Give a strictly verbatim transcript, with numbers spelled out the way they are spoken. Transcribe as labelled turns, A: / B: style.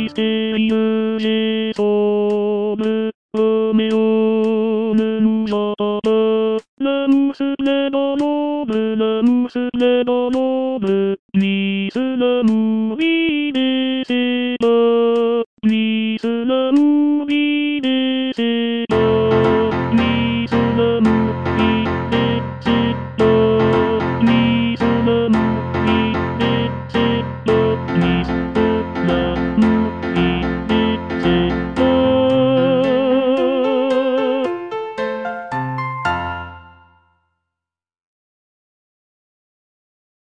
A: mystérieux et sombre. Roméo ne nous entend pas. L'amour se plaît dans l'ombre, l'amour se plaît dans l'ombre. Glisse l'amour, oui.